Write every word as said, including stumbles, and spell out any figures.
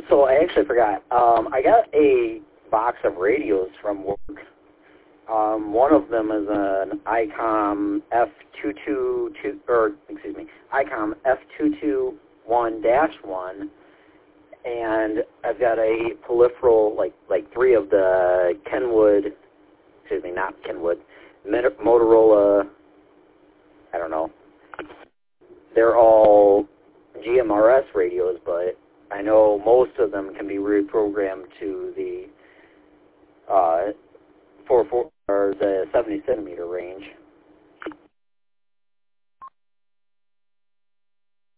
so I actually forgot. Um, I got a box of radios from work. Um, one of them is an ICOM F two two two, or excuse me, ICOM F two two one dash one, and I've got a peripheral, like like three of the Kenwood, excuse me, not Kenwood, Motorola. I don't know. They're all G M R S radios, but I know most of them can be reprogrammed to the uh, four four or the seventy centimeter range.